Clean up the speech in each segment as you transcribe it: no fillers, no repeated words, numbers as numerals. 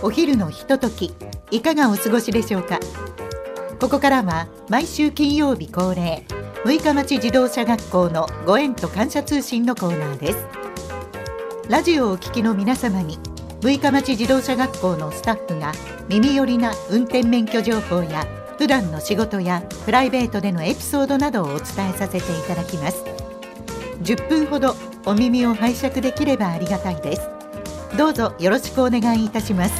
お昼のひととき、いかがお過ごしでしょうか。ここからは毎週金曜日恒例、六日町自動車学校のご縁と感謝通信のコーナーです。ラジオをお聞きの皆様に、六日町自動車学校のスタッフが耳寄りな運転免許情報や普段の仕事やプライベートでのエピソードなどをお伝えさせていただきます。10分ほどお耳を拝借できればありがたいです。どうぞよろしくお願いいたします。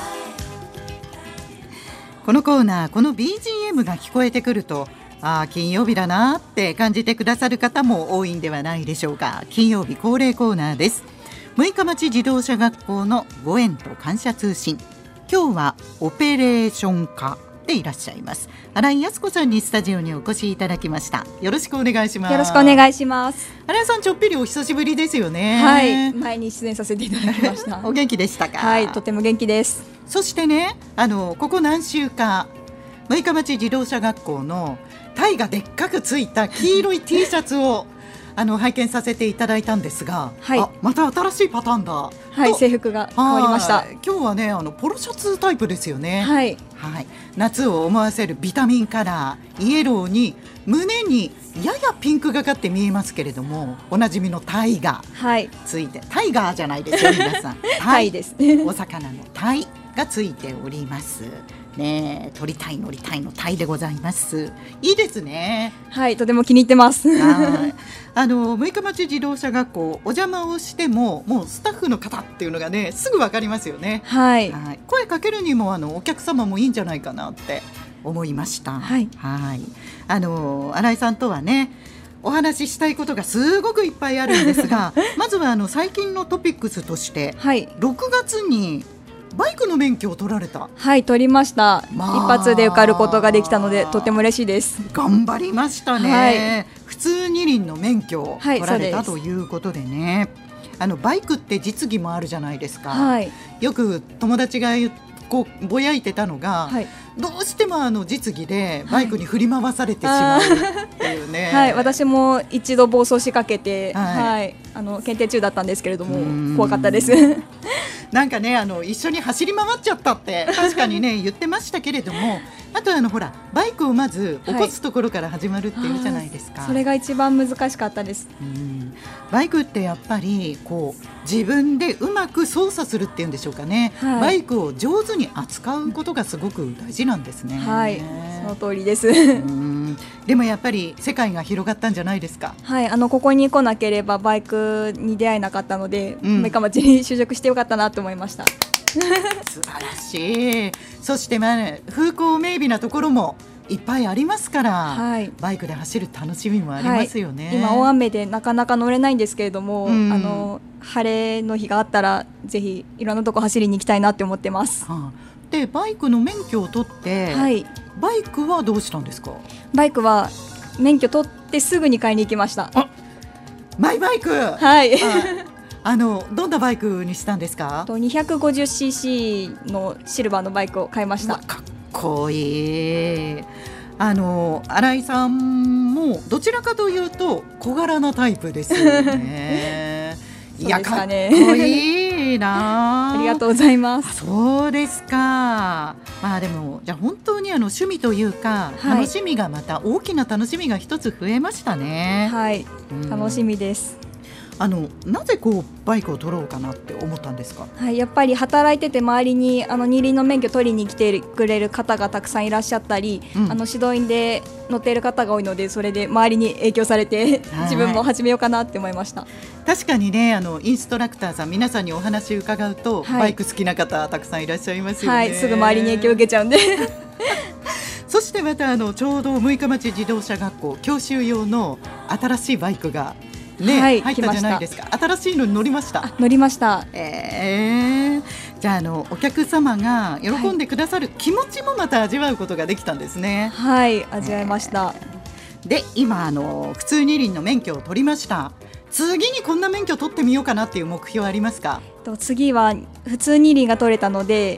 このコーナー、この BGM が聞こえてくると、金曜日だなって感じてくださる方も多いんではないでしょうか。金曜日恒例コーナーです。六日町自動車学校のご縁と感謝通信。今日はオペレーション科でいらっしゃいます新井康子さんにスタジオにお越しいただきました。よろしくお願いします。 よろしくお願いします。 新井さん、ちょっぴりお久しぶりですよね。 はい、前に出演させていただきましたお元気でしたか。 はい、とても元気です。 そしてね、ここ何週か六日町自動車学校のタイがでっかくついた黄色い T シャツを拝見させていただいたんですが、 はい、 また新しいパターンだ。 はい、制服が変わりました。 今日はね、ポロシャツタイプですよね。 はい、 はい、夏を思わせるビタミンカラー、イエローに胸にややピンクがかって見えますけれども、おなじみのタイがついて、タイガーじゃないですよ皆さんタイですお魚のタイがついておりますね。取りたい乗りたいのタイでございます。いいですね。 はい、とても気に入ってます六日町自動車学校お邪魔をしても、もうスタッフの方っていうのがね、すぐ分かりますよね。 はい、 はい、声かけるにもお客様もいいんじゃないかなって思いました。 はい、 はい、新井さんとはね、お話ししたいことがすごくいっぱいあるんですがまずは最近のトピックスとして、はい、6月にバイクの免許を取られた。 はい、取りました。一発で受かることができたのでとても嬉しいです。 頑張りましたね。はい、普通二輪の免許を取られた、ということでね、バイクって実技もあるじゃないですか。はい、よく友達がぼやいてたのが、はい、どうしても実技でバイクに振り回されてしまうっていうね。 はい、私も一度暴走しかけて、はい、検定中だったんですけれども怖かったですなんかね、一緒に走り回っちゃったって確かにね言ってましたけれども、あとほら、バイクをまず起こすところから始まるっていうじゃないですか。 それが一番難しかったです。 バイクってやっぱり自分でうまく操作するっていうんでしょうかね。はい、バイクを上手に扱うことがすごく大事なんですね。 はい、その通りですでもやっぱり世界が広がったんじゃないですか。 はい、ここに来なければバイクに出会えなかったので、六日町に就職してよかったなと思いました素晴らしい。そして、風光明媚なところもいっぱいありますから、はい、バイクで走る楽しみもありますよね。はい、 今大雨でなかなか乗れないんですけれども、晴れの日があったらぜひいろんなとこ走りに行きたいなって思ってます。 で、バイクの免許を取って、はい、バイクはどうしたんですか。 バイクは免許取ってすぐに買いに行きました。 マイバイク、 はい、 どんなバイクにしたんですか。 250cc のシルバーのバイクを買いました。 かっこいい。新井さんもどちらかというと小柄なタイプですよねいや、 かっこいいなありがとうございます。 そうですか。でもじゃあ本当に趣味というか、楽しみがまた大きな楽しみが一つ増えましたね。 はい、楽しみです。 なぜバイクを取ろうかなって思ったんですか。 はい、やっぱり働いてて周りに二輪の免許取りに来てくれる方がたくさんいらっしゃったり、指導員で乗っている方が多いので、それで周りに影響されて自分も始めようかなって思いました。 確かにね、インストラクターさん皆さんにお話伺うと、バイク好きな方たくさんいらっしゃいますよね。はい、 すぐ周りに影響を受けちゃうんでそしてまたちょうど六日町自動車学校教習用の新しいバイクが入ったじゃないですか。新しいのに乗りました。 乗りました。 じゃあお客様が喜んでくださる気持ちもまた味わうことができたんですね。 はい、味わいました。 で、今普通二輪の免許を取りました。次にこんな免許を取ってみようかなっていう目標ありますか。 次は普通二輪が取れたので、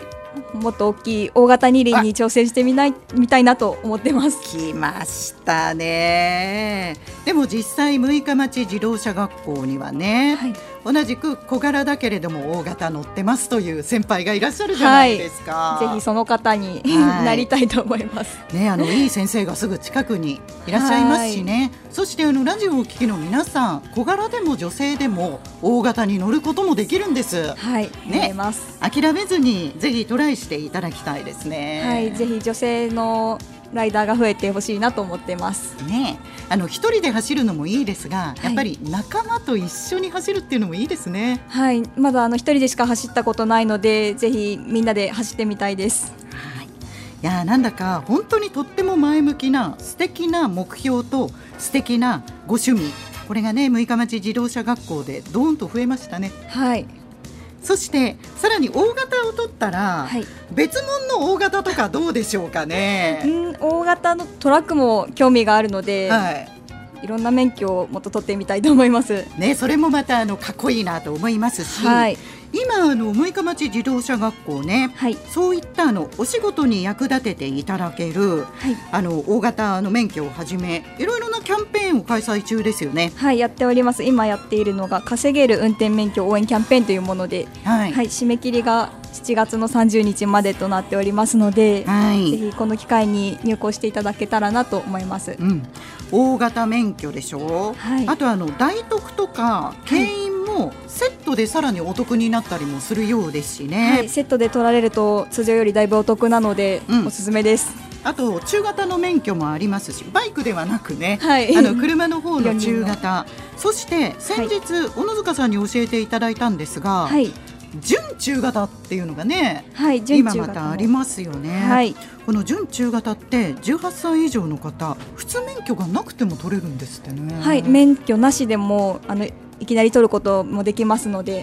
もっと大きい大型二輪に挑戦してみたいなと思ってます。 来ましたね。でも実際六日町自動車学校にはね、同じく小柄だけれども大型乗ってますという先輩がいらっしゃるじゃないですか。 ぜひその方に、なりたいと思いますね。いい先生がすぐ近くにいらっしゃいますしね。そしてラジオをお聞きの皆さん、小柄でも女性でも大型に乗ることもできるんです。 ね、 諦めずにぜひトライしていただきたいですね。 ぜひ女性のライダーが増えてほしいなと思ってますね。一人で走るのもいいですが、やっぱり仲間と一緒に走るっていうのもいいですね。 まだ一人でしか走ったことないので、ぜひみんなで走ってみたいです。 いや、なんだか本当にとっても前向きな素敵な目標と素敵なご趣味、これがね、六日町自動車学校でドーンと増えましたね。そしてさらに大型を取ったら、別物の大型とかどうでしょうかね。 大型のトラックも興味があるので、いろんな免許をもっと取ってみたいと思いますね。それもまたかっこいいなと思いますし、今六日町自動車学校ね、そういったお仕事に役立てていただける、大型の免許をはじめいろいろなキャンペーンを開催中ですよね。 やっております。今やっているのが稼げる運転免許応援キャンペーンというもので、締め切りが7月の30日までとなっておりますので、ぜひこの機会に入校していただけたらなと思います。 大型免許でしょ、あと大徳とか牽引もセットでさらにお得になったりもするようですしね。 セットで取られると通常よりだいぶお得なので、おすすめです。 あと中型の免許もありますし、バイクではなくね、車の方の中型、そして先日、小野塚さんに教えていただいたんですが、準中型っていうのがね、今またありますよね。この準中型って18歳以上の方、普通免許がなくても取れるんですってね。 免許なしでもいきなり取ることもできますので、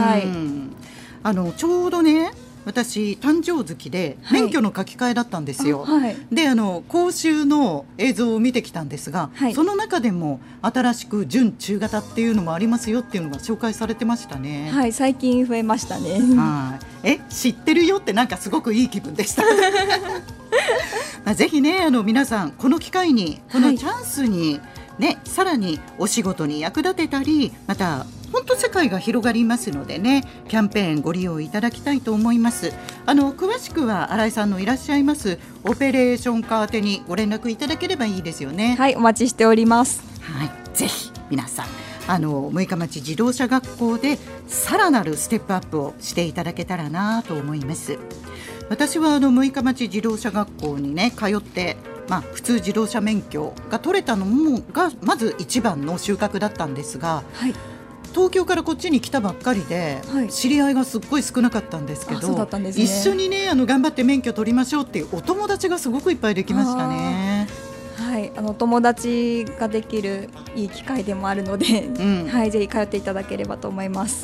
ちょうどね、私誕生月で免許の書き換えだったんですよ。で講習の映像を見てきたんですが、その中でも新しく準中型っていうのもありますよっていうのが紹介されてましたね。 最近増えましたね。 知ってるよってなんかすごくいい気分でしたぜひね、皆さんこの機会にこのチャンスにさらにお仕事に役立てたり、また本当世界が広がりますのでね、キャンペーンご利用いただきたいと思います。詳しくは新井さんのいらっしゃいますオペレーション課宛てにご連絡いただければいいですよね。 お待ちしております。 ぜひ皆さん六日町自動車学校でさらなるステップアップをしていただけたらなと思います。私は六日町自動車学校にね通って、普通自動車免許が取れたのがまず一番の収穫だったんですが、東京からこっちに来たばっかりで、知り合いがすっごい少なかったんですけど、一緒にね頑張って免許取りましょうっていうお友達がすごくいっぱいできましたね。 お友達ができるいい機会でもあるので、ぜひ通っていただければと思います。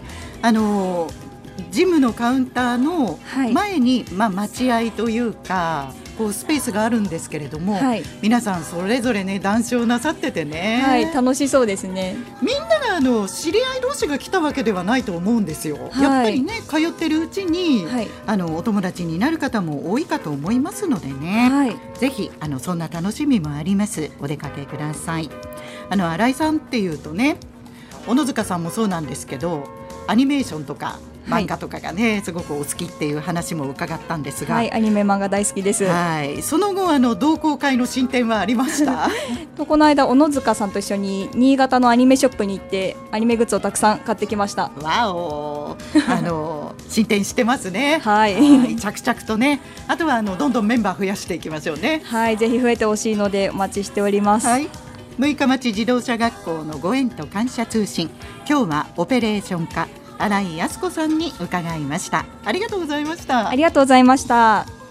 ジムのカウンターの前に、待合というかスペースがあるんですけれども、皆さんそれぞれね談笑なさっててね、 楽しそうですね。 みんなが知り合い同士が来たわけではないと思うんですよ。やっぱりね通ってるうちに、お友達になる方も多いかと思いますのでね、ぜひそんな楽しみもあります。お出かけください。新井さんっていうとね、小野塚さんもそうなんですけど、アニメーションとか漫画とかがね、すごくお好きっていう話も伺ったんですが、 アニメ漫画大好きです。 その後同好会の進展はありましたこの間小野塚さんと一緒に新潟のアニメショップに行ってアニメグッズをたくさん買ってきました。 わお進展してますね。着々とね、あとはどんどんメンバー増やしていきましょうね。 ぜひ増えてほしいのでお待ちしております。 六日町自動車学校のご縁と感謝通信、今日はオペレーション課新井康子さんに伺いました。ありがとうございました。 ありがとうございました。